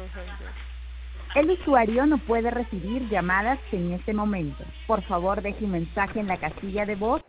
El usuario no puede recibir llamadas en este momento. Por favor, deje un mensaje en la casilla de voz